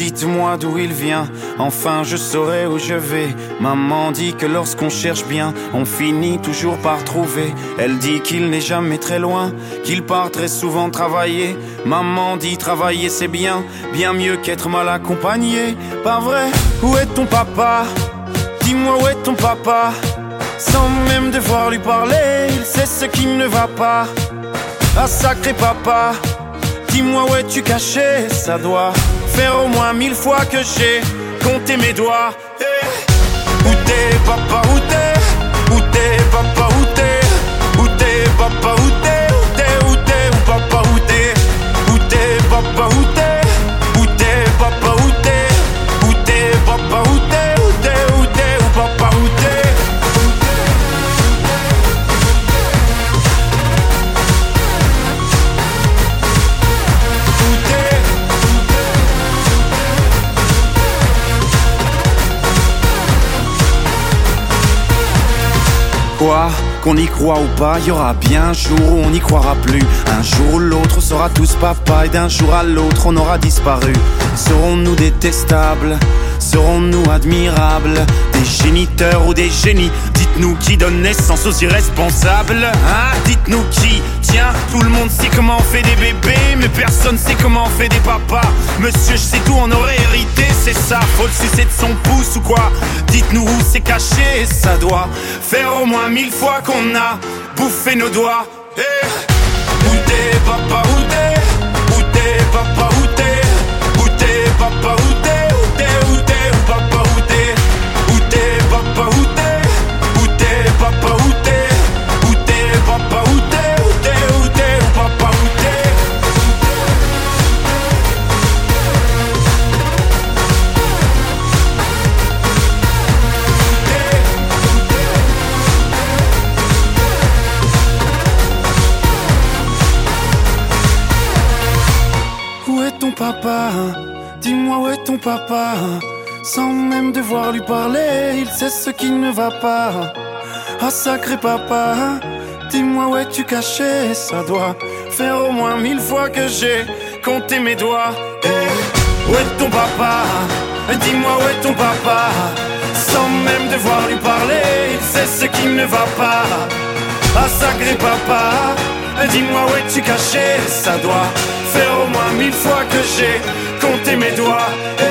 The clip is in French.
dites-moi d'où il vient, enfin je saurai où je vais. Maman dit que lorsqu'on cherche bien, on finit toujours par trouver. Elle dit qu'il n'est jamais très loin, qu'il part très souvent travailler. Maman dit travailler c'est bien, bien mieux qu'être mal accompagné. Pas vrai? Où est ton papa? Dis-moi où est ton papa? Sans même devoir lui parler, il sait ce qui ne va pas. Ah sacré papa, dis-moi où es-tu caché? Ça doit faire au moins 1000 fois que j'ai compté mes doigts. Hey. Où t'es papa, où t'es? Où t'es papa, où t'es? Où t'es papa, où t'es? Où t'es, où t'es, où papa, où t'es? Où t'es papa, où t'es? Où t'es papa, où t'es? Où t'es papa, où t'es? Où t'es, où t'es, où papa, où t'es? Quoi? Qu'on y croit ou pas, y aura bien un jour où on n'y croira plus. Un jour ou l'autre on sera tous papa, et d'un jour à l'autre on aura disparu. Serons-nous détestables? Serons-nous admirables? Des géniteurs ou des génies? Dites-nous qui donne naissance aux irresponsables, hein? Dites-nous qui? Tiens, tout le monde sait comment on fait des bébés, mais personne sait comment on fait des papas. Monsieur, je sais tout, on aurait hérité, c'est ça. Faut le sucer de son pouce ou quoi? Dites-nous où c'est caché, ça doit faire au moins 1000 fois qu'on a bouffé nos doigts. Hey. Où t'es papa, où t'es? Où t'es papa, où t'es? Où t'es papa, où t'es? Où t'es, où t'es, où papa, où t'es? Où t'es papa, où t'es? Où t'es papa, où t'es? Où t'es papa, où t'es? Où t'es, où t'es, où papa, où t'es? Où est ton papa? Dis-moi où est ton papa? Sans même devoir lui parler, il sait ce qui ne va pas. Ah sacré papa, dis-moi où es-tu caché? Ça doit faire au moins 1000 fois que j'ai compté mes doigts. Hey. Où est ton papa? Dis-moi où est ton papa? Sans même devoir lui parler, il sait ce qui ne va pas. Ah sacré papa, dis-moi où es-tu caché? Ça doit faire au moins 1000 fois que j'ai compté mes doigts. Hey.